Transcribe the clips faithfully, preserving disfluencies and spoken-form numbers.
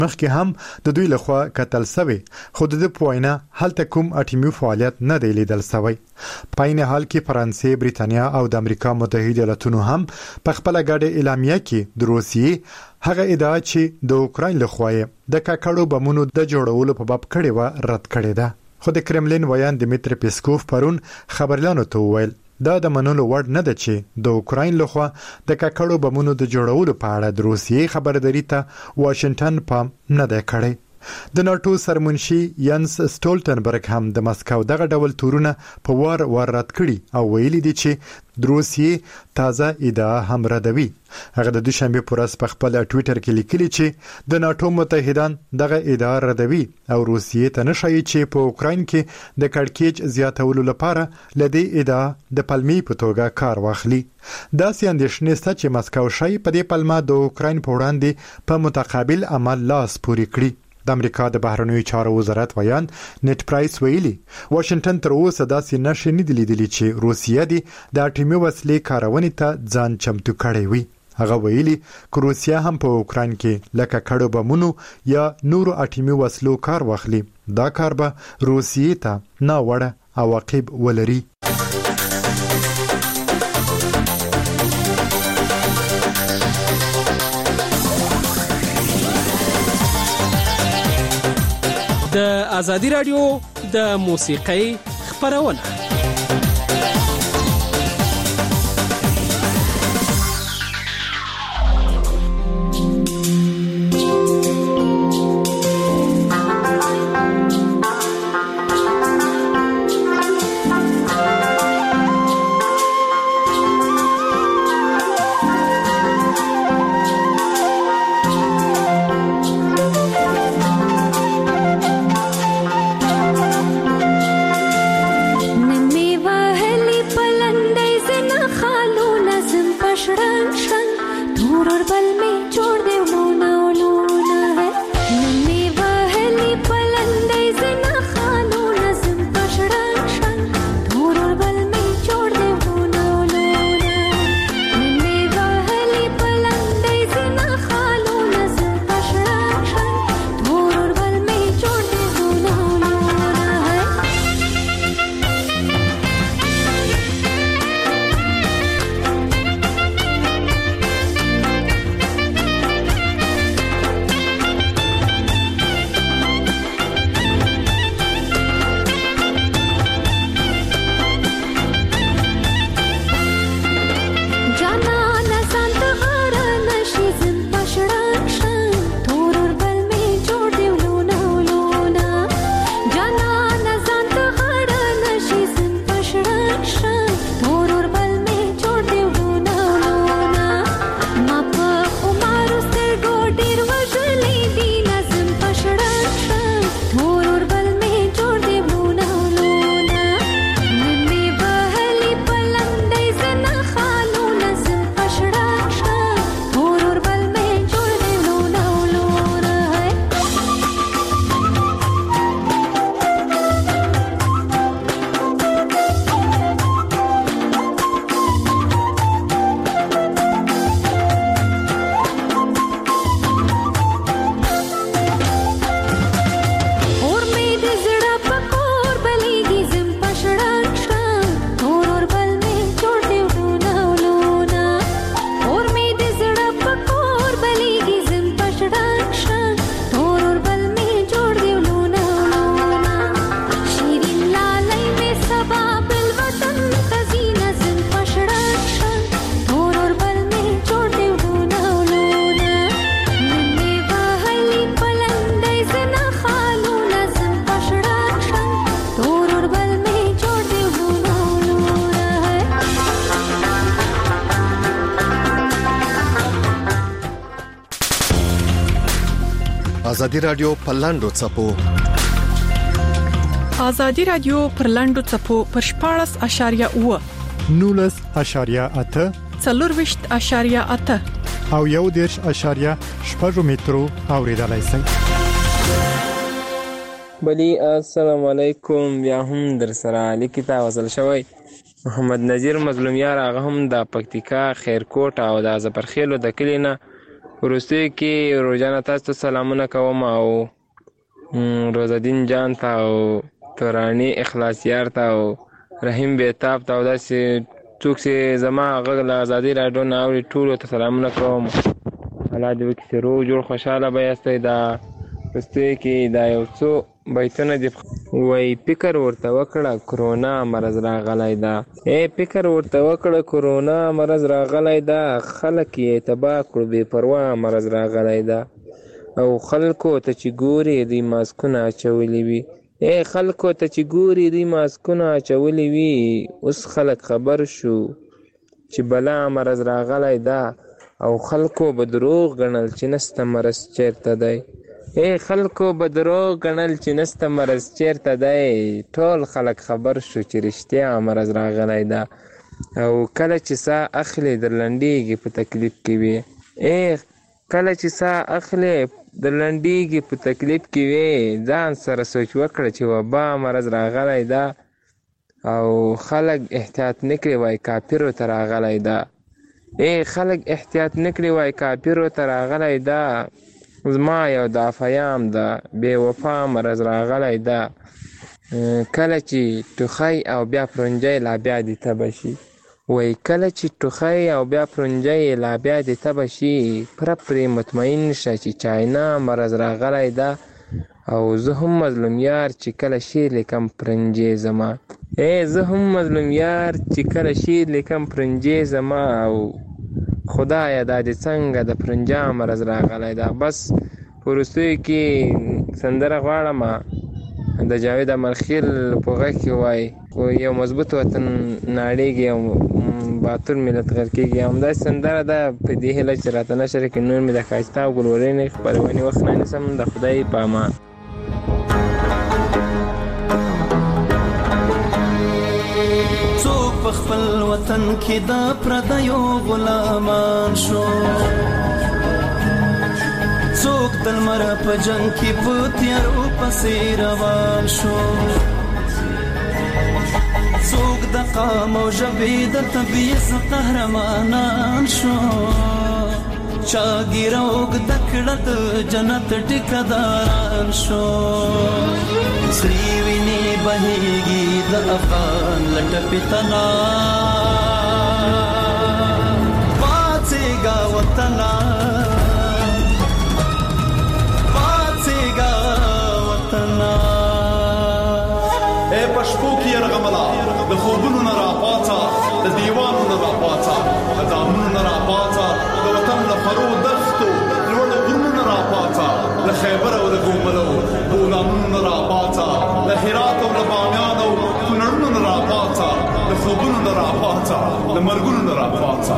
مخکې هم د دوی لخوا قتل شوی، خو د دې په وینا هلته کوم اټومي فعالیت نه دی لیدل شوی. په عین حال کې فرانسې، بریتانیا او د امریکا متحده ایالاتونو هم په خپل ګډه اعلامیه کې د روسیې هغه ادعا چې د اوکراین لخوا د کاکړو بمونو د جوړولو په باب کړي و رد کړي ده. خو د کرملین ویان دمیتری پیسکوف پرون خبرلانو ته وویل دا د منلو وړ نه ده چې د اوکراین لخوا د کاکړو بمونو د جوړولو په اړه د روسیې خبرداري ته واشنگټن پام نه دی کړی. د ناتو سرمنشي ینس سټولټنبرګ هم د مسکو دغه ډول تورونه په وار وار رد کړي او ویلي دي چې د روسیې تازه ادعا هم ردوي. هغه د دوشنبه پر ورځ په خپل ټوئیټر کې لیکلي چې د ناتو متحدان دغه ادعا ردوي او روسیې ته نشي چې په اوکراین کې د کړکېچ زیاتولو لپاره لدی ادعا د پلمې په توګه کار واخلي. دا سیاندښنې ست چې مسکو شي په دې پلمه د اوکراین په وړاندې په متقابل عمل لاس پوري کړی. د امریکا د بهرنیو چارو وزارت ویان نت پرایس ویلي واشنگټن تر اوسه داسې نشي نه لیدلی چې روسیه دي د اټومي وسلې کارونې ته ځان چمتو کړی وي. هغه ویلي چې روسیه هم په اوکراین کې لکه کړو بمونو یا نورو اټومي وسلو کار واخلي. دا کار به روسیې ته نه وړه عواقب ولري. د ازادي رادیو د موسیقۍ خبرونه. ازادي رادیو په لاندو څپو ازادي رادیو پر لاندو څپو پر شپاړس اشاریه اوه نولس اشاریه اته څلورويشت اشاریه اته او یو دیرش اشاریه شپږ مترو اوریدلای شئ. بلی السلام علیکم. بیا هم در سره لیکتا وصل شوی محمد نذیر مظلومیار هغه هم د پکتیکا خیرکوټ او د زپرخیلو د کلینه وروستي کې روزانه تاسو ته سلامونه کوم او روزالدین جان ته او توراني اخلاصیار ته او رحیم بیتاب ته او داسې څوک چې زما غږ له ازادي راډیو نه اوري ټولو ته سلامونه کوم. الله دې وکړي چې روغ جوړ خوشحاله به یاستئ. دا وروستي کې دا یو څو بیتونه دي وایي فکر ورته وکړه کرونا مرض راغلی ده. ای فکر ورته وکړه کرونا مرض راغلی ده، خلک یې تباه کړو بې پروا مرض راغلی ده. او خلکو ته چې ګوري دوی ماسکونه اچولي وي. ای خلکو ته چې ګوري دوی ماسکونه اچولي وي. اوس خلک خبر شو چې بلا مرض راغلی ده او خلکو به دروغ ګڼل چې نسته مرض چیرته دی. ای خلکو به دروغ ګڼل چې نسته مرض چیرته دی. ټول خلک خبر شو چې رښتیا مرض راغلی ده. او کله چې ساه اخلي در لنډېږي په تکلیف کې وي. ای کله چې ساه اخلي در لنډېږي په تکلیف کې وي. ځان سره سوچ وکړه چې وبا مرض راغلی ده او خلک احتیاط نه کړي وای کافرو ته راغلی ده. ای خلک احتیاط نه کړي وای کافرو ته راغلی ده. زما یو دافیام ده بې وفا مرض راغلی ده. کله چې ټوخی او بیا پرنجی لا بیا دې تبه شي. وای کله چې ټوخی او بیا پرنجی لا بیا دې تبه شي. پره پرې مطمئن شه چې چاینا مرض راغلی ده. او زه هم مظلوم یار چې کله شعر لیکم پرنجی زما. ای زه هم مظلوم یار چې کله شعر لیکم پرنجی زما. او خدایه دا دې څنګه د پرنجا مرض راغلی ده. بس په وروستیو کې سندره غواړم د جاوید امرخیل په غږ کې وایي یو مضبوط وطن ناړېږي او باتور ملت غر کېږي. همداسې سندره ده په دې هیله چې راته نشره کړي. نور مې د ښایسته او ګلورینې خپرونې وخت نه نیسم. د خدای په امان. څوک په خپل وطن کې د پردیو غلامان شو. څوک د لمر په جنګ کې په تیارو پسې روان شو. څوک د قام او ژبې د تبعیض قهرمانان شو. چا ږیره اوږده کړه د جنت ټیکهداران شو. سرې وینې بهېږي د افغان له ټپې تنا. پاڅېږه وطنه پاڅېږه وطنه. ای په شپو کې یرغمله د خوبونو نه راپاڅه، د دیوانو نه راپاڅه، د دامونو نه راپاڅه، د وطن له فرو دښتو لوړو غرونو نه راپاڅه، له خیبر او له ګوملو غلامونو نه راپاڅه، له هرات او له بامیان او کونړونو نه راپاڅه، له خوبونو نه راپاڅه، له مرګونو نه راپاڅه.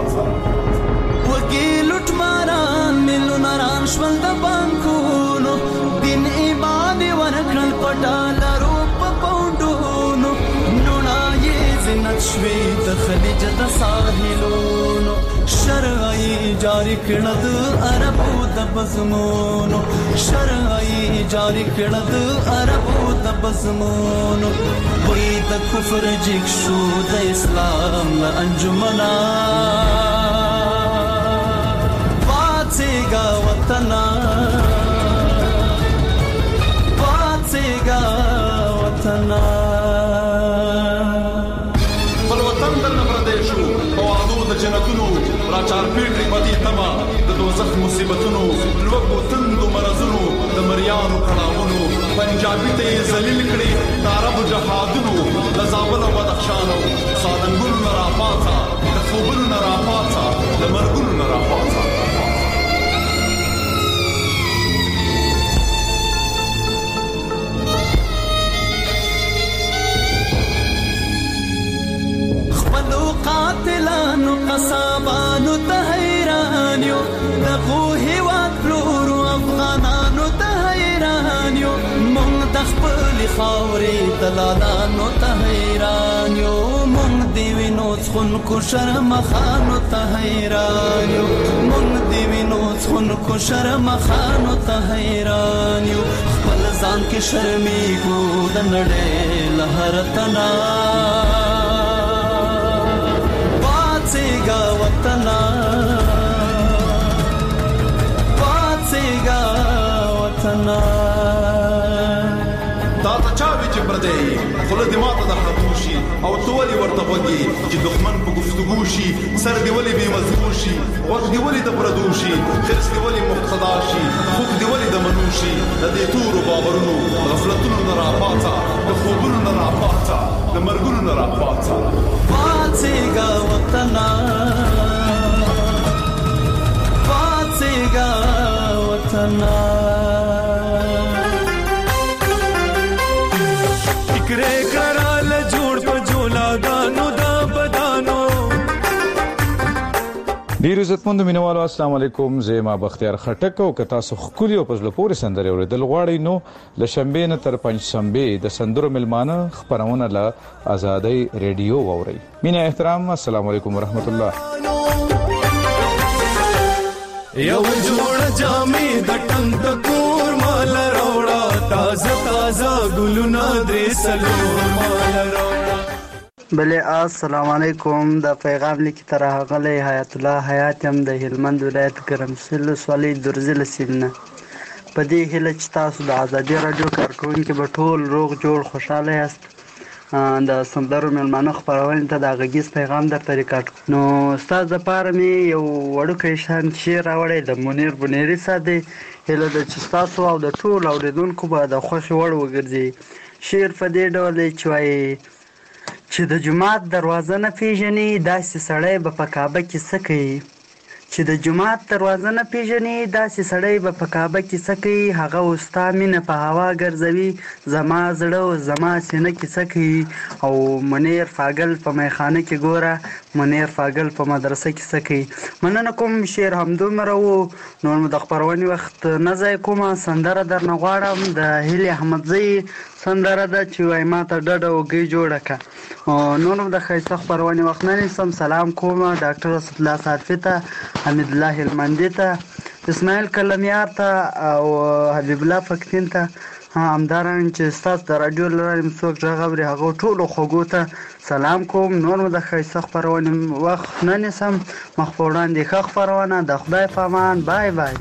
وږي لوټماران میلیونران شول د بانکونو. دین ایمان یې ورکړل په ډالرو په پونډونو. نوڼه یې زینت شوې د خلیج د ساحلونو. شرع یې جاري کړه د عربو د بزمونو. شرع یې جاري کړه د عربو د بزمونو. وی د کفر جګ شو د اسلام له انجمنا. پاڅېږه وطنه پاڅېږه وطنه. بل وطن درنه پردی شو په وعدو د جنتونو. را چارپېټې بدې تمه د دوزخ مصیبتونو. لوږو تندو مرضونو د مریانو کړاوونو. پنجابي ته یې ذلیل کړې د عربو جهادونو. د زابل او بدخشان او سالنګونو نه راپاڅه، د خوبونو نه راپاڅه، د مرګونو نه راپاڅه. قاتلانو قصابانو ته حیران یو. دغو هېواد پلورو افغانانو ته حیران یو. مونږ د خپلې خاورې دلالانو ته حیران یو. مونږ د وینو څښونکو شرمخانو ته حیران یو. مونږ د وینو څښونکو شرمخانو ته حیران یو. خپل ځان کې شرمېږو د نړۍ له هر تنا. پاڅېږه وطنه وطنا دا ته چا وی چې پردې خله دې ماته د حقوشي او تو ولي ورته وږي چې دښمن په گفتگو شي سر دې ولي به مزبور شي وخت دې ولي د پردوشي خرس دې ولي مقتدا شي خوب دې ولي د منوشي د دې تور باورونو غفلتونو نه راپاڅا د خوبونو نه راپاڅا د مرګونو نه راپاڅا پاتېږه وطنا پاتېږه وطنا فکرې کړه جوړ په جولاګانو دا بدانو. ډیر عزتمند مینوالو السلام علیکم. زما بختیار خټک او که تاسو خولي او پزله پورې سندره اوریدل غواړئ نو ل شنبه نه تر پنځ شنبه د سندرو ملمانه خبرونه له آزادۍ ریډیو ووري. مینه احترام السلام علیکم ورحمت الله. یو جوړ جامې د ټنګ د کور مال راوړه تازه تازه ګلونه درې سلور مال راوړه. بله السلام علیکم. د پیغام لیک تر غلې حیات الله حیات هم د هلمند ولایت ګرمسل سولې درزل سیمه په دې هله چې تاسو د آزادۍ رادیو کارکونکو به ټول روغ جوړ خوشاله یاست. د سندرو ملمانه خبرونه ته د غږیز پیغام در طریقات نو استاد د پاره می یو وړوکی شان شعر راوړی د منیر بنيري ساده هله د چستاسو او د ټول اوریدونکو به د خوشي وړ وګرځي. شعر په دې ډول چې وایي چې د جماعت دروازه نه پیژني داسې سړی به په کعبه کې څه کوي. چې د جماعت دروازه نه پیژني داسې سړی به په کعبه کې څه کوي. هغه وستا مینه په هوا ګرځوي زما زړه او زما سینه کې څه کوي. او منیر فاګل په میخانه کې ګوره منیر فاګل په مدرسه کې څه کوي. مننه کوم شعر همدومره و. نور مو د خپرونې وخت نه ځای کومه سندره درنه غواړم د هیلې احمدزۍ سندره ده چې وایي ما ته ډډه وږۍ جوړه کړه. نور د ښایسته خپرونې وخت نه نیسم. سلام کوم ډاکټر اسدالله صادفي ته حمید الله هلمندي ته اسماعیل کلمیار ته او حبیب الله فکتین ته همدارنګه چې ستاسو د رادیو لري څوک غږ اوري هغه ټولو خوږو ته سلام کوم. نور د ښایسته خپرونې وخت نه نیسم. مخ په وړاندې ښه خپرونه د خدای په امان. بای بای.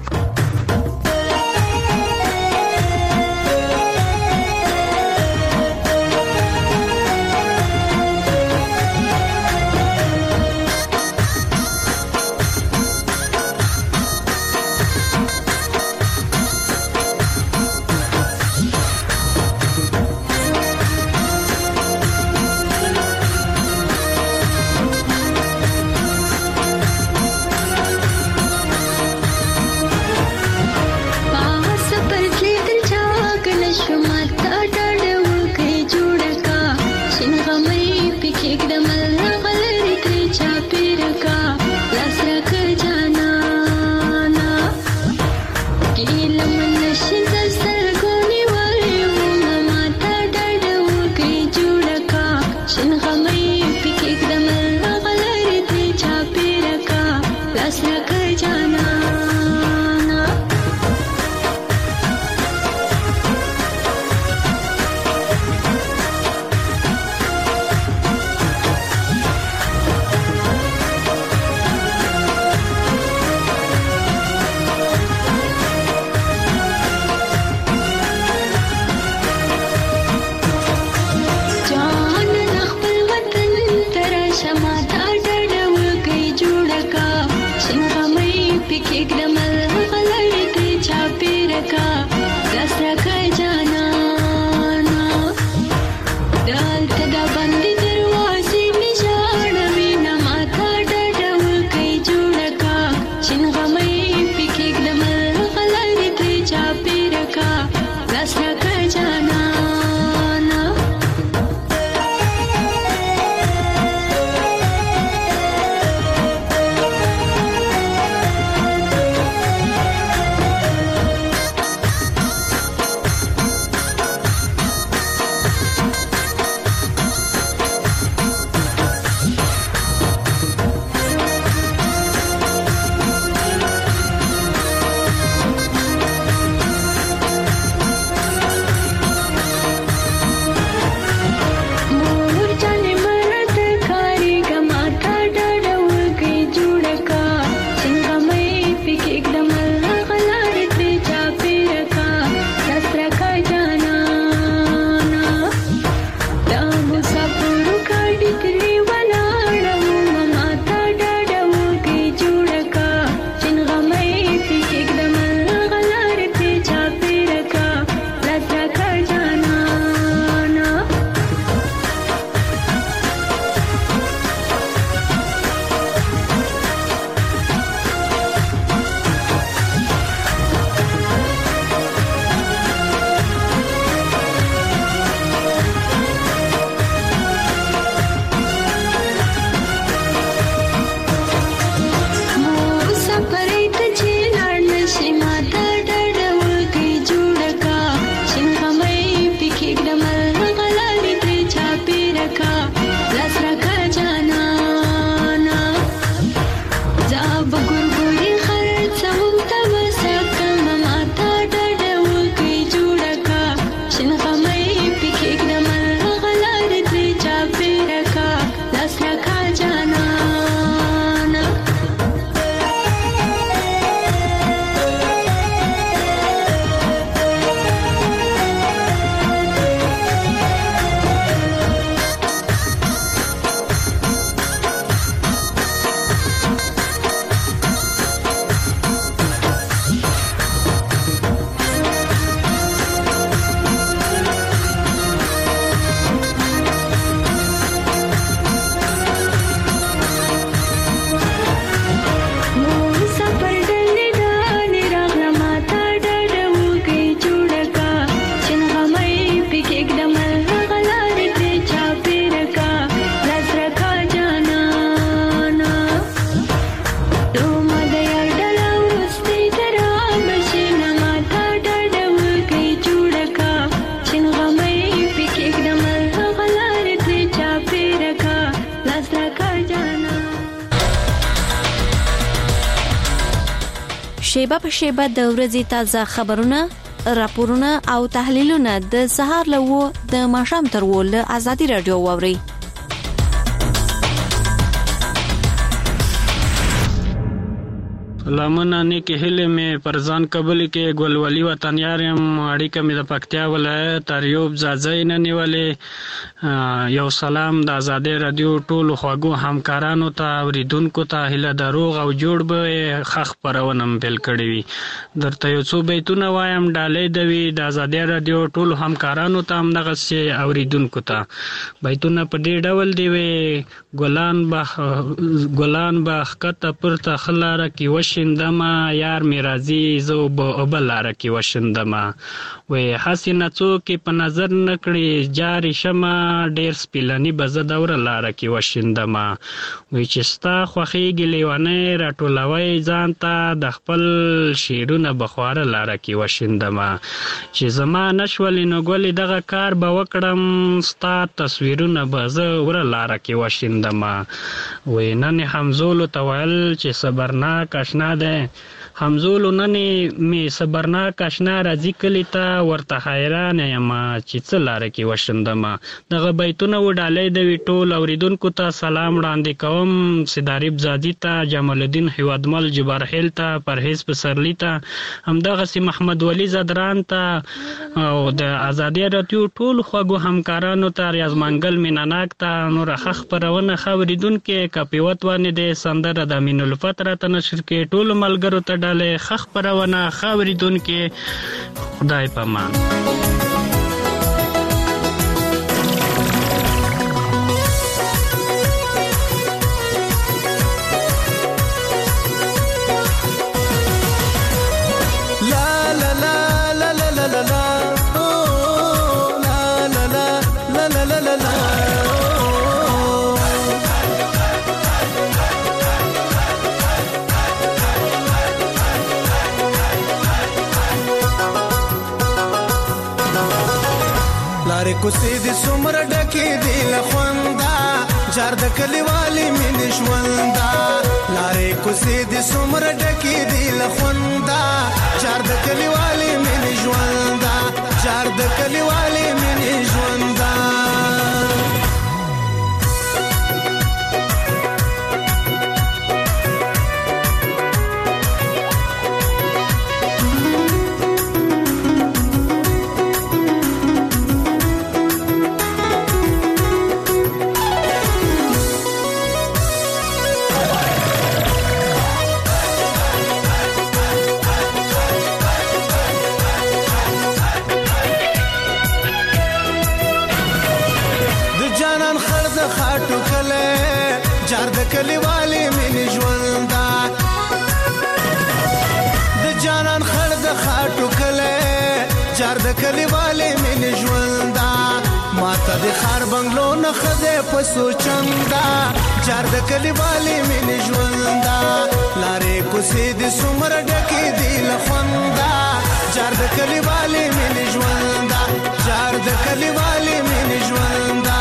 شیبه په شیبه د ورځې تازه خبرونه، راپورونه او تحلیلونه د سهار له و د ماښام تر و له ازادي رادیو واوري. لمنه نیکی هله می پرزان قبول کې ګلولي وطنیار يم اړیکه می د پکتیا ولایت اریوب زازای نه نیولې. یو سلام د ازادي رادیو ټولو خواږو همکارانو ته اوریدونکو ته هله دروغ او جوړ به خخ پرونم بل کړی وي. درته یو څو بیتونه وایم ډالې دوي د ازادي رادیو ټولو همکارانو ته هم دغه سي اوریدونکو ته بیتونه په دې ډول دی وي. ګلان به ګلان به خطه پرته خلاره کې وش شندما یار می راځي زو به بلاره کې وشندما. وې حسینه څوک په نظر نکړي جاری شمه ډیر سپیلنی بزه دور لاره کې وشندما. وې چې ستا خوخیږي لیوانه راټولوي ځان ته د خپل شیرونه بخواره لاره کې وشندما. چې زما نشول نو ګولې دغه کار به وکړم ستا تصویرونه بزه ور لاره کې وشندما. وې نن حمزولو توال چې صبرناک آشنا ده حمزولو ننی می صبرناک آشنا راځي کلی ته ورته حیران یم چې څه لاره کې وشندما. دغه بیتونه وډالې د ټول اوریدونکو ته سلام وړاندې کوم. سیداریب زادی ته، جمال الدین هیوادمل جبارهیل ته، پرهیز پسرلی ته، همدغه سي محمد ولی زدران ته او د ازادي رادیو ټول خواږو همکارانو ته، ریاض منګل میناناک ته، نور خخ پرونه خوریدونکو کپیوت ونه د سندره د امین الفت را ته نشر کې ټول ملګرو ته ډاله خخ پرونه خوریدونکو خدای پامان. کوسې د سمر ډکې دی لخوندا جار د کلیوالي مين ژوندا. لارې کوسې د سمر ډکې دی لخوندا جار د کلیوالي مين ژوندا. جار د کلیوالي مين ژوندا. جار د کلیوالي مين ژوندا. د جانان خړ د خاټو کله جار د کلیوالي مين ژوندا. ماته د خار بنگلو نه خزه په سوچندا جار د کلیوالي مين ژوندا. لارې کوسې د سمر ډکې دی لخوندا جار د کلیوالي مين ژوندا. جار د کلیوالي مين ژوندا.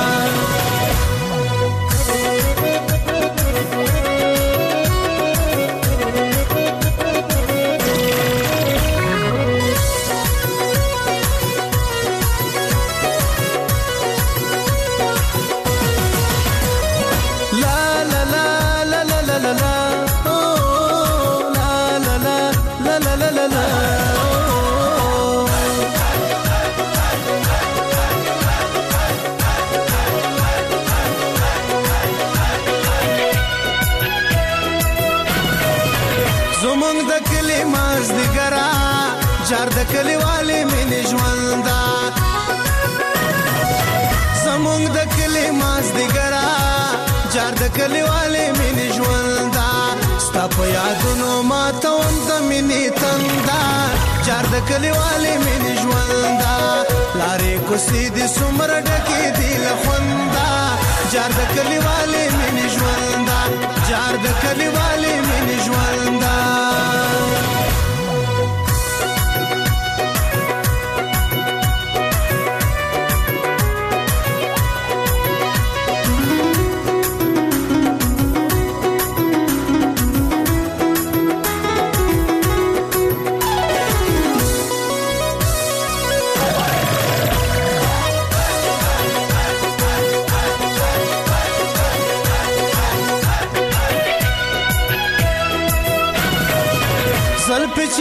جار د کلیوالي مين ژوندا. زمونږ د کلی ماز دیګرا جار د کلیوالي مين ژوندا. ستا په یادونو ماته هم د مینې تندا جار د کلیوالي مين ژوندا. لارې کوسې د سمر ډکې دی لخوندا جار د کلیوالي مين ژوندا. جار د کلیوالي مين ژوندا.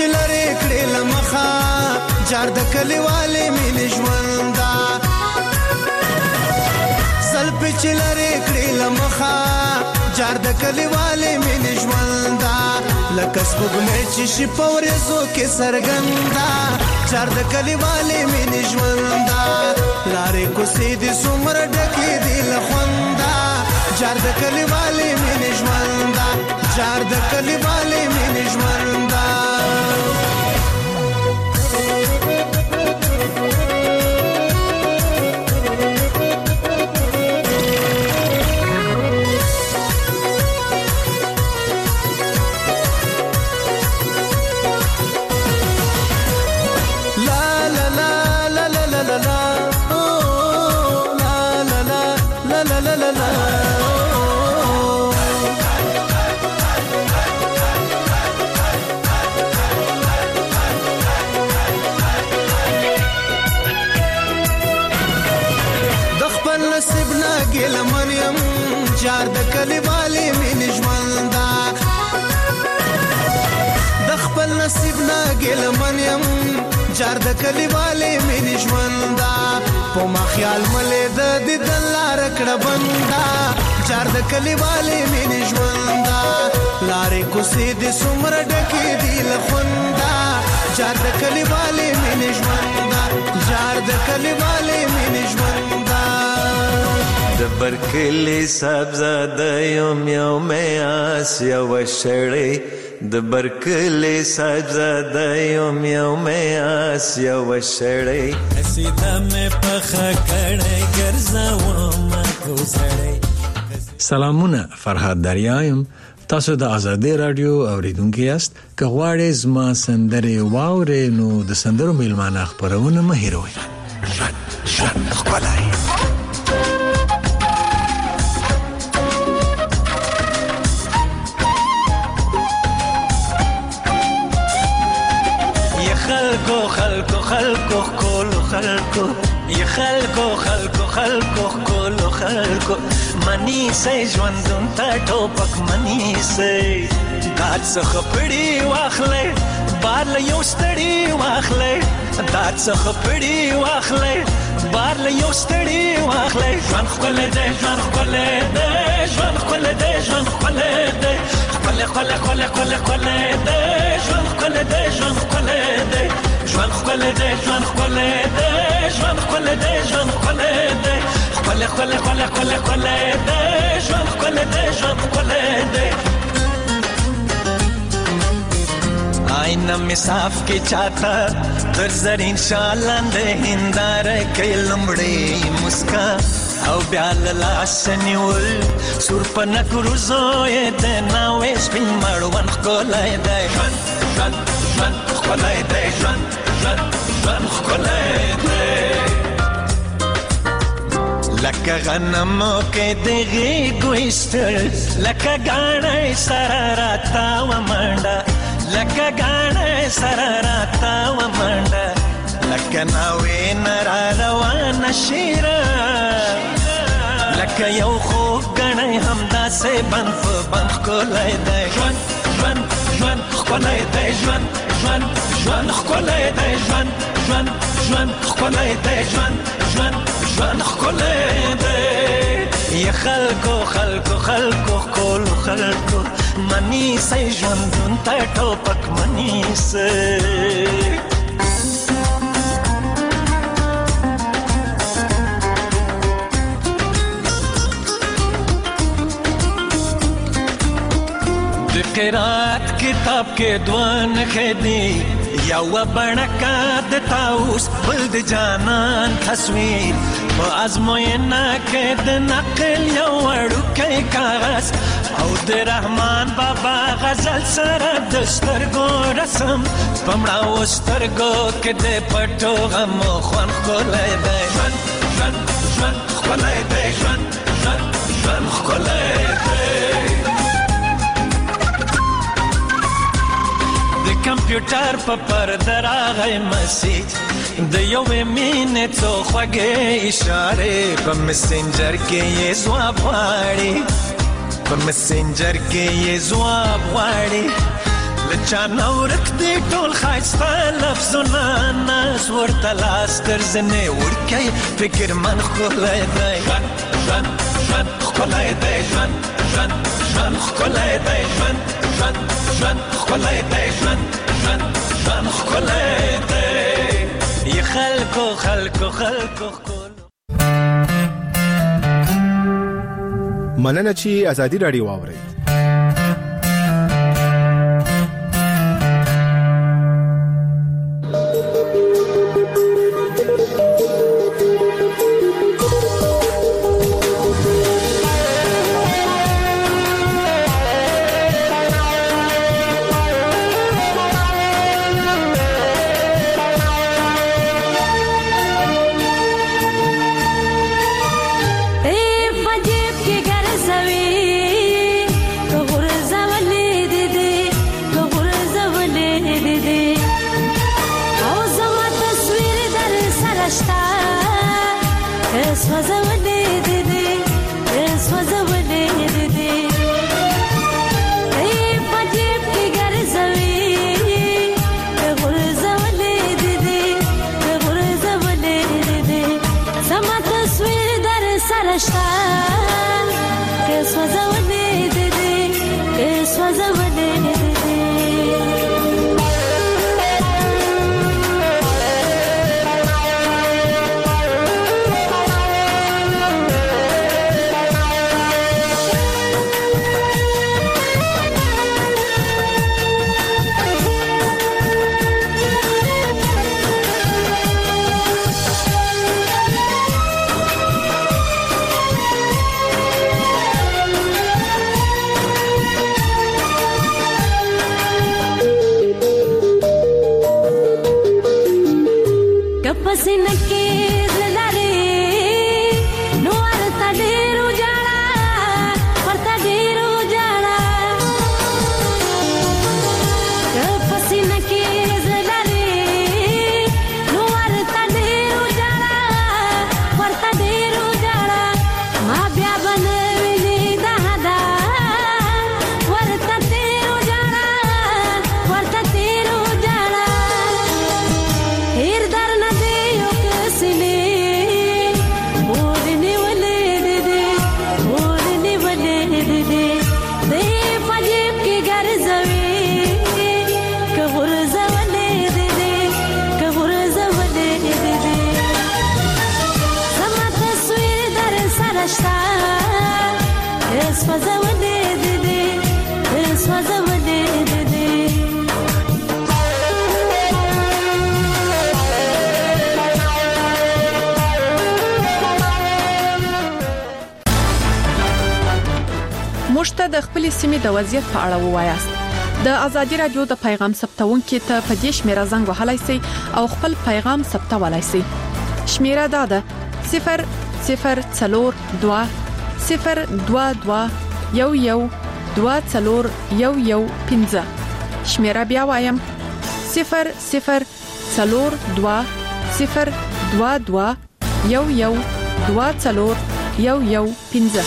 لري کړې لمخه جار د کلیوالې مینې ژوندا زل پچ لري کړې لمخه جار د کلیوالې مینې ژوندا لکه سپوږمۍ چې شي په ورځو کې سرګندا جار د کلیوالې مینې ژوندا لارې کوڅې دې څومره ډکې دي له خوندا جار د کلیوالې مینې ژوندا جار د کلیوالې مینې ژوندا جار د کلیوالې مینې ژوندا د خپل نصیب نه ګیلمن یم جار د کلیوالې مینې ژوندا په ما خیال ملې د دیدن لاره کړه بندا جار د کلیوالې مینې ژوندا لارې کوڅې دې څومره ډکې دي له خوندا جار د کلیوالې مینې ژوندا جار د کلیوالې مینې ژوندا د برکلی صاحبزاده یم یو مې آس یوه شړۍ د برکلی صاحبزاده یم یو مې آس یوه شړۍ قصیده مې پخه کړی ګرځومه کوزړۍ. سلامونه، فرهاد دریا یم. تاسو د آزادۍ راډیو اوریدونکي یاست. که غواړئ زما سندرې واورئ نو د سندرو میلمانه خپرونه مه هېروئ. ژوند ژوند ښکلی خلکو خلکو خلکو کولو خلکو ی خلکو خلکو خلکو کولو خلکو منی سي ژوندون ته ټوپک منی سي دات څخه پړی واخلې بار له یو ستړي واخلې دات څخه پړی واخلې بار له یو ستړي واخلې ژوند خپل دې ژوند خپل دې ژوند خپل دې ژوند خپل دې خپل خپل خپل خپل خپل دې ژوند خپل دې ژوند خپل دې ژوند خپل دې ژوند خپل دې ژوند خپل دې ژوند خپل دې خپل خپل خپل خپل خپل دې ژوند خپل دې ژوند خپل دې آئینه می صاف کی چاہتا در زرین شالند هندار کئی لمڑی مسکا او بیال لاسنیول سور پنک روزوی دینا ویس بین مروان خکولای دی جوان جوان جوان خکولای دی جوان جوان جوان خکولای دی لکه غنمو که دیگی گویستر لکه گانای سراراتا و منڈا لکه گانه سره راتا و منډه لکه ناوې نرا روانه شیره لکه یو خوږ ګڼی همداسې بند په بند ښکلی دی ژوند ژوند ژوند ښکلی دی ژوند ژوند ژوند ښکلی دی ژوند ژوند ژوند ښکلی دی ژوند ژوند ژوند ښکلی دی ی خلکو خلکو خلکو ښکلو خلکو منی سي ژوندون ته ټوپک منی سي د قرات کتاب کې دوان خدي یو بڼکا د تاوس بل د جانان تصویر په ازموینه کې د نقل یو وړوکی کاغذ او د رحمان بابا غزل سره د سترګو رسم پمړاو سترګو کې د پټو غمو خوند ښکلی دی ژوند ژوند ژوند ښکلی دی ژوند ژوند ژوند ښکلی دی د کمپیوټر په پرده راغی مسیج د یوې مینې څو خوږې اشارې په مسنجر کې یې ځواب غواړي په مسنجر کې یې ځواب غواړي لچا نورک دی ټول خایسته لفظونه ناز ورته لاس درځنې ورکی فکر من ښکلی دی ژوند ژوند ژوند ښکلی دی ژوند ژوند ژوند ښکلی دی ژوند ژوند ژوند ښکلی دی ژوند ژوند ژوند ښکلی دی ی خلکو خلکو خلکو مننه چې ازادي راډیو واورئ. د خپل سیمې د وضعیت په اړه ووایاست. د ازادي رادیو د پیغام ثبتونکو ته په دې شمیره زنګ وهلای شئ او خپل پیغام ثبتولای شئ. شمیره دا ده صفر صفر څلور دوه صفر دوه دوه یو یو دوه څلور یو یو پنځه. شمیره بیا وایم صفر صفر څلور دوه صفر دوه دوه یو یو دوه څلور یو یو پنځه.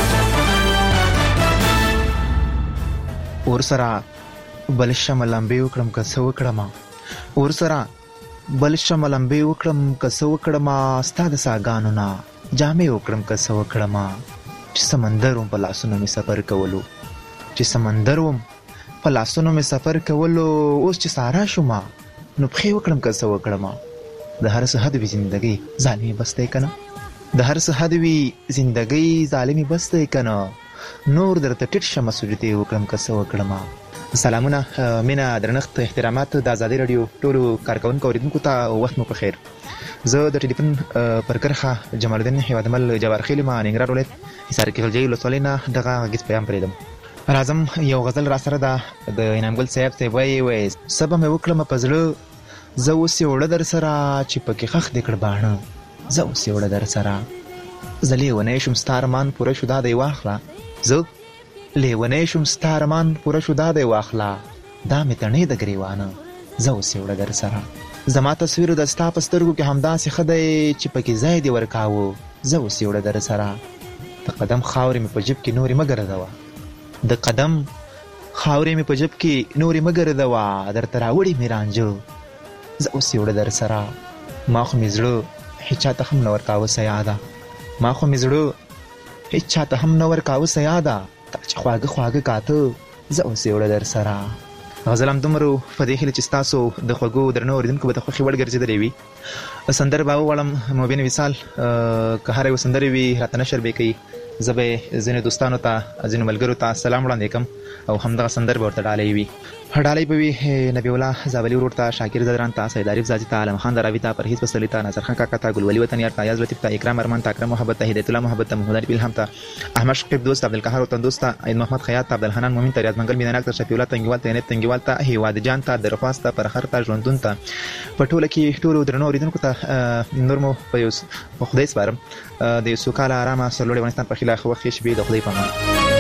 اور سره بل شملمبه وکړم که څه وکړم اور سره بل شملمبه وکړم که څه وکړم ستاد ساګانو نه جامې وکړم که څه وکړم چې سمندروم په لاسونو می سفر کولو چې سمندروم په لاسونو می سفر کولو اوس چې سارا شوم نو په وکړم که څه وکړم د هر څه حد وی ژوندۍ ظالمي بسته کنه د هر څه حد وی ژوندۍ ظالمي بسته کنه نور درته ټټ شمه سجدي وکړم که څه وکړم. سلامونه مینا درنښت احترامات د ازادي رادیو ټولو کارکونکو اوریدونکو ته وخت مو په خیر. زه د ټلیفون پر کرخه جمال الدین هیوادمل جوارخیل ما ننګرهار ولایت حصار کې خلجی لسولینا دغه غیس پیغام پریدم. راځم یو غزل را سره ده د انعامګل صاحب ته وای وای سبا مې وکړم په زړه زه اوس وړه در سره چې پکې خخ دې کړ باڼه زه اوس وړه در سره زلي ونې شم ستارمان پوره شو دا دی واخله زه لیونی شم ستارمان پوره شو دا دی واخله دا مې تڼې د ګریوانه زه اوس وړه در سره زما تصویر د ستا په سترګو کې همداسې ښه دی چې پکې ځای دې ورکاوه زه اوس وړه در سره د قدم خاورې مې په جیب کې نورې مه ګرځوه د قدم خاورې مې په جب کې نورې مه ګرځوه درته راوړې مې رانجه زه اوس یې وړه در سره ما خو مې زړه هېچ چاته هم نه ورکاوه سیاده ما خو مې زړه هېچ چاته هم نه ورکاوه سیاده تا چې خواږه خواږه کاته زه اوس یې وړه در سره غزل همدومره په دې هیله چې ستاسو د خوږو درنو اورېدونکو به د خوښې وړ ګرځېدلی وي سندرې به وواړم مبین وصال که هره یوه سندرې وي راته نشر به یې کوي زه به ځینې دوستانو ته ځینو ملګرو ته سلام وړاندې کړم او همدغه سندرې به ورته ډالۍ وي ډالۍ به وي نبي الله زابلي ورور ته شاکر زدران ته سید عارف زاجي ته عالم خان دراوي ته پرهیز پسلی ته ناصر خان کاکا ته ګلولي وطنیار ته یاز لطیف ته اکرام ارمان ته اکرم محبت ته هدایت الله محبت ته محمد علي الهام ته احمد شقیب دوست عبدالقهار وطن دوست ته عید محمد خیاط ته عبدالحنان مومن ته ریاض منګل میناناک ته شفیع الله تنګیوال ته نت تنګیوال ته هیواد جان ته درخواست ته پرخر ته ژوندون ته په ټوله کې ټولو درنو اوریدونکو ته نور مو په یو خدای سپارم د یو سوکاله آرامه سرلوړي افغانستان په خلاف وخت شي د خدای په امان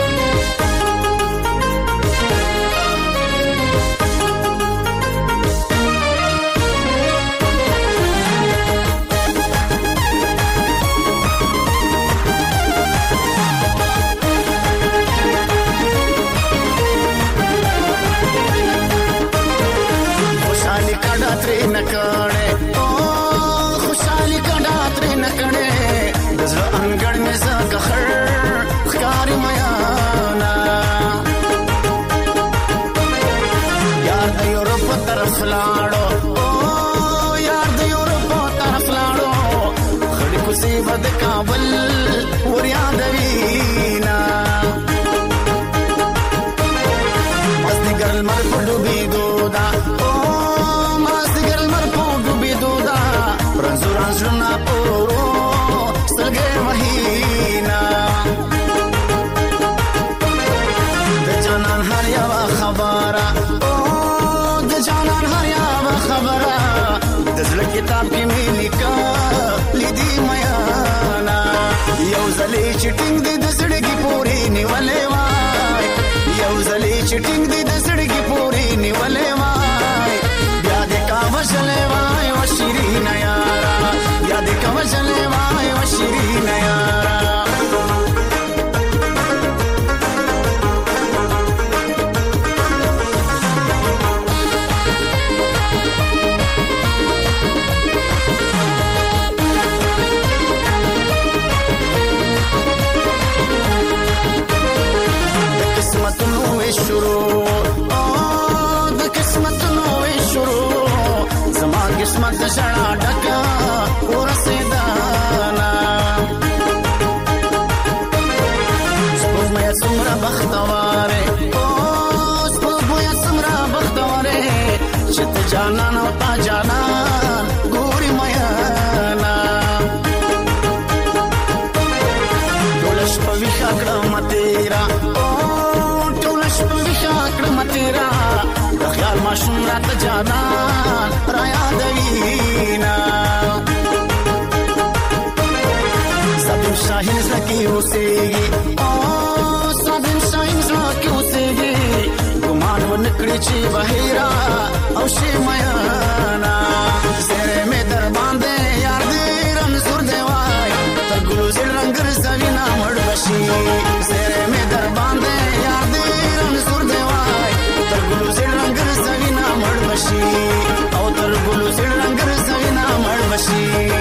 چټینګ دې د سړګي پوري نیولې وای یو ځلې چټینګ دې د سړګي پوري نیولې وای بیا دې کا وشلې وای و شیرین یارا بیا دې کا وشلې وای و شیرین یارا قسمت شړا ډکا ورسېدانا سپوږمۍ څومره بختواره او سپوږمۍ څومره بختواره چې ته جانان او تا جانان ګوري میانا ټول شپه ویښه کړم تیرا او ټول شپه ویښه کړم تیرا د خیال ماشوم راته جانان را یادوینا صدم شاهین زکی اوسېږي او صدم شاهین زکی اوسېږي ګمان ونکړي چې بهیرا او شی میانا سره مې در باندې یار دې رنځور دی وای تر ګلو زیر رنگ رسوینا مړ بشي سره مې در باندې یار دې رنځور دی وای تر ګلو زیر رنگ رسوینا مړ بشي او تر ګلو زیر رنگ رسوینا مړ بشي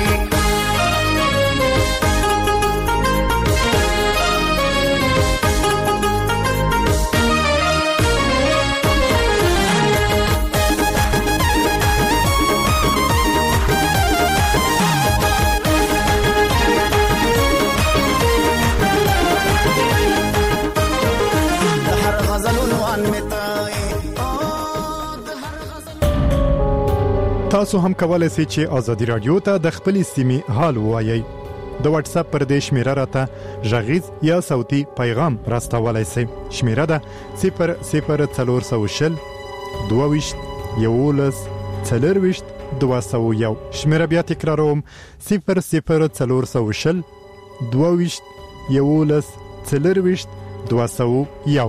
تاسو هم کولای شئ چې ازادي رادیو ته د خپل سیمې حال ووایي د واتس اپ پر دې شمیره راته ژغیز یا صوتي پیغام راستولای شئ شمیره ده صفر صفر څلور سو شل دوه ویشت یولس څلور ویشت دوه سو یو شمیره بیا تکراروم صفر صفر څلور سو شل دوه ویشت یولس څلور ویشت دوه سو یو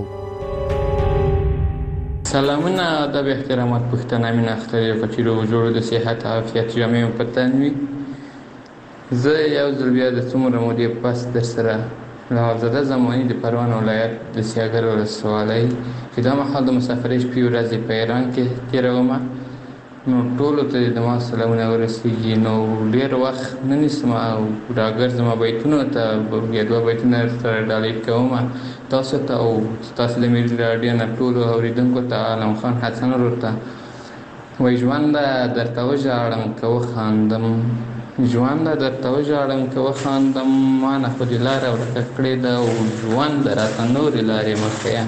سلامونه ادب احترامات پښتنه مين اختر په چیرو جوړو د صحت عافیت جامع پتنوي زه یو ځل بیا د څومره مودې پس در سره لحافظاده زمانی د پروان ولایت د سیاګر ولسوالۍ چې دا مهال د مسافرۍ شپې ورځې په ایران کې تېرومه. نو ټولو ته د ما سلامونه ورسېږي. نو ډېر وخت نه نیسم او راګرځم بیتونو ته یو دوه بیتونه سره ډالۍ کوم تاسو ته او ستاسو د ملي راډیو نه ټولو اورېدونکو ته عالم خان حسن ورور ته وایي ژونده درته وژاړم که وخاندم، ژونده درته وژاړم که وخاندم، ما نه خو دې لاره ورکه کړې ده او ژونده راته نورې لارې مه ښیه،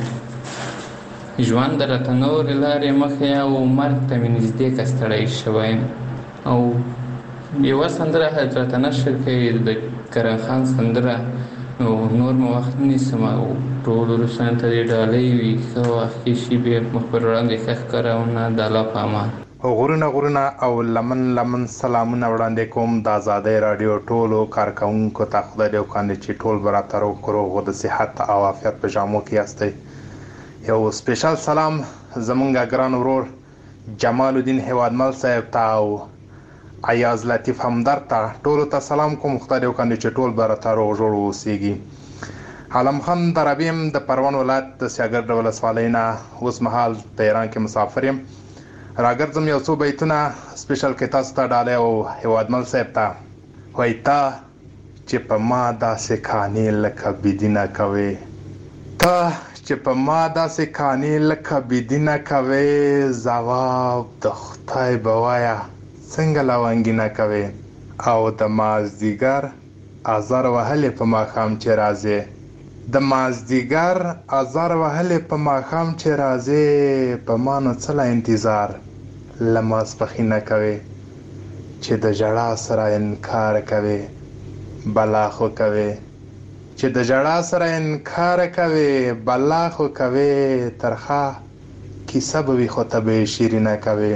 ژونده راته نورې لارې مه ښیه او مرګ ته مې نږدې که ستړی شوی. او یوه سندره حضرت نشر کوي د کرم خان سندره. نو نور مو وخت نیسم او ټولو روسانو ته دې ډالۍ وي ښه وخت کې شي بیا مخ پر وړاندې ښه ښکارونه د الله په امان. غرونه غرونه او لمن لمن سلامونه وړاندې کوم د آزادۍ راډیو ټولو کارکوونکو ته. خدای دې وکړي چې ټول به راته روغ روغ د صحت او عافیت په جامو کې یاستئ. یو سپیشل سلام زمونږ ګران ورور جمال الدین هیوادمل صاحب ته او ایاز لطیف همدرد ته ټولو ته سلام کوم. خدای دې وکړي چې ټول به راته روغ جوړ اوسیږي. عالم خان درابی یم د پروان ولایت د سیاګر د ولسوالۍ نه اوس مهال په ایران کې مسافر یم. راګرځم یو څو بیتونه سپیشل کې تاسو ته ډالۍ او هیوادمل صاحب ته. وایي تا چې په ما داسې کانې لکه بېدینه کوې، تا چې په ما داسې کانې لکه بېدینه کوې، ځواب د خدای به وایه څنګه لونګینه کوې. او د مازدیګر ازار وهلې په ماښام چې راځې، د مازدیګر ازار وهلې په ماښام چې راځې، په ما نو څه لا انتظار له ماسپښینه کوې. چې د ژړا سره انکار کوې بلا خو کوې، چې د ژړا سره انکار کوې بلا خو کوې، ترخه کیسه به وي خو ته به یې شیرینه کوې.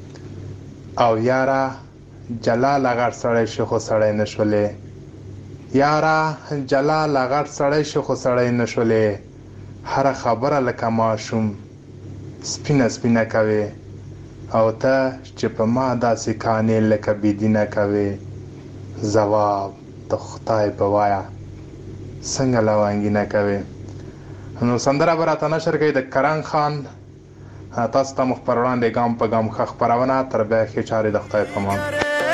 او یاره جلاله غټ سړی شي خو سړی نه شولې، یاره جلاله غټ سړی شي خو سړی نه شولې، هره خبره لکه ماشوم سپینه سپینه کوې. او ته چې په ما داسې کانې لکه بېدینه کوې، ځواب د خدای به وایه څنګه لونګینه کوې. نو سندره به راته نشر کوي د کرم خان. تاسو ته مخ پر وړاندې ګام په ګام ښه خپرونه تر بیا ښې چارې د خدای په امان.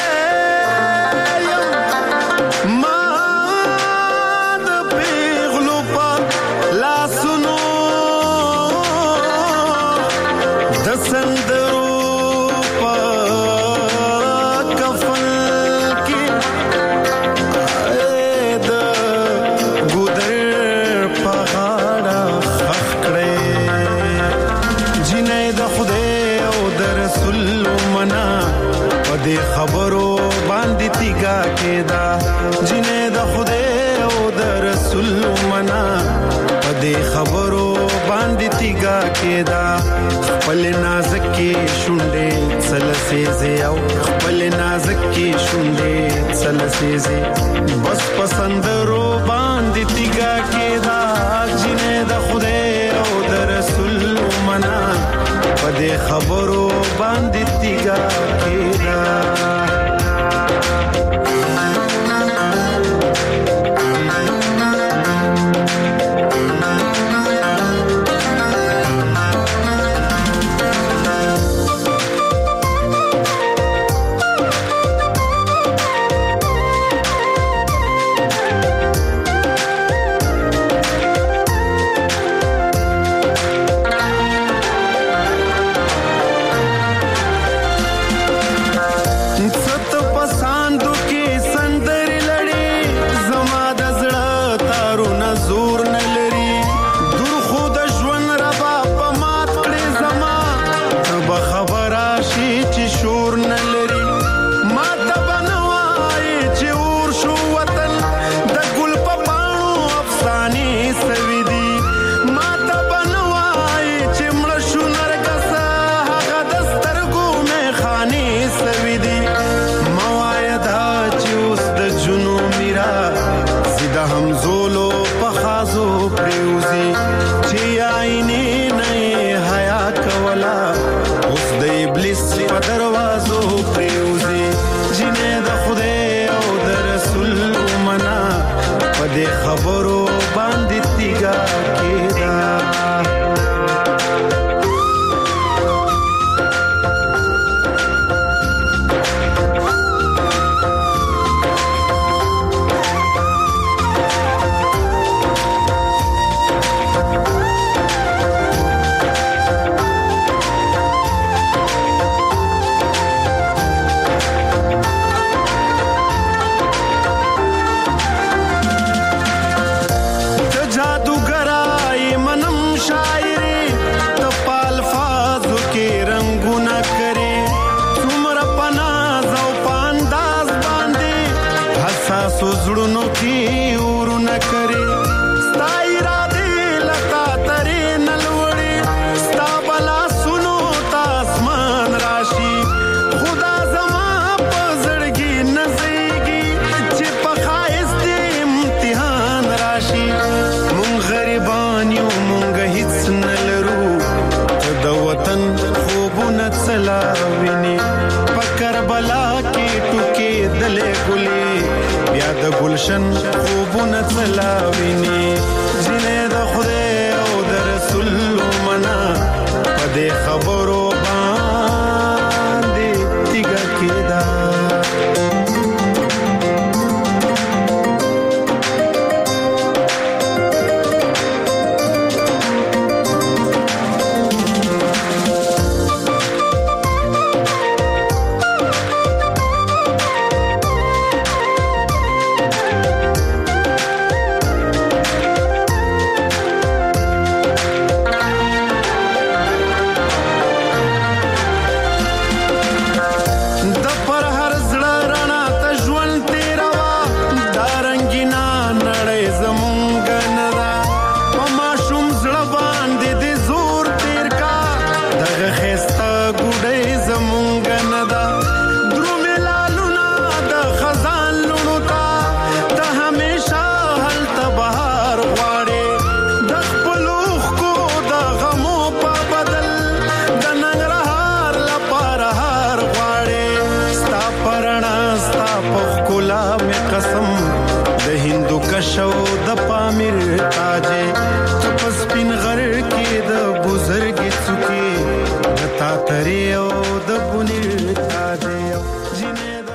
خبرو باندې تیګه کېدا جنې د خدای او د رسول منا په دې خبرو باندې تیګه کېدا. خپل نازک کې شونډې سلسېزې او خپل نازک کې شونډې سلسېزې بس پسندرو باندې تیګه کېدا جنې د خدای او د رسول منا په دې خبرو باندې تیګه کېدا. ستاسو زړونو کې ورونه کرے ستا اراده لکه ترې نلوړې ستا بلا سنو تا اسمان راشي خدا زما په زړګي نزيږي چې په خایست امتحان راشي مونږ غریبان یو مونږ هیڅ نلرو د وطن خوبونه څلاویني په کربلا کې ټوکې دلې ګلې بیا د گلشن خوبونه څلاویني ځینې د خدای او د رسول منا په دې خبرو باندې تیګه کېدا قسم د هندو کشو د پامیر تاجه